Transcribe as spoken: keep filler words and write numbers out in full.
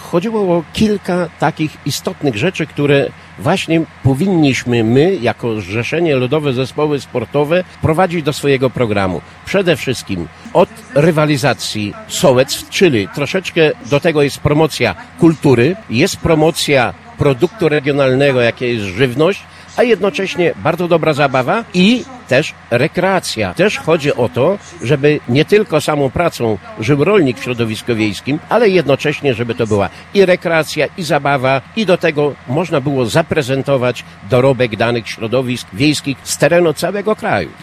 chodziło o kilka takich istotnych rzeczy, które właśnie powinniśmy my, jako Zrzeszenie Ludowe Zespoły Sportowe, prowadzić do swojego programu. Przede wszystkim od rywalizacji sołectw, czyli troszeczkę do tego jest promocja kultury, jest promocja produktu regionalnego, jakie jest żywność, a jednocześnie bardzo dobra zabawa i też rekreacja. Też chodzi o to, żeby nie tylko samą pracą żył rolnik w środowisku wiejskim, ale jednocześnie, żeby to była i rekreacja, i zabawa, i do tego można było zaprezentować dorobek danych środowisk wiejskich z terenu całego kraju.